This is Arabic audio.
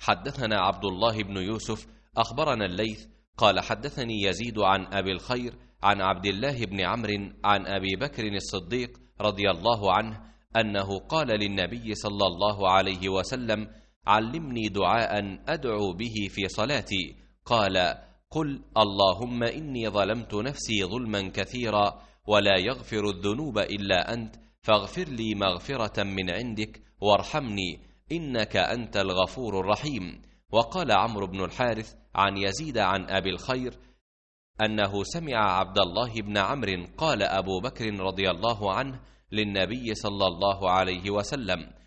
حدثنا عبد الله بن يوسف أخبرنا الليث قال حدثني يزيد عن أبي الخير عن عبد الله بن عمرو عن أبي بكر الصديق رضي الله عنه أنه قال للنبي صلى الله عليه وسلم: علمني دعاء أدعو به في صلاتي. قال: قل اللهم إني ظلمت نفسي ظلما كثيرا ولا يغفر الذنوب إلا أنت فاغفر لي مغفرة من عندك وارحمني إنك أنت الغفور الرحيم. وقال عمرو بن الحارث عن يزيد عن أبي الخير أنه سمع عبد الله بن عمرو قال: أبو بكر رضي الله عنه للنبي صلى الله عليه وسلم: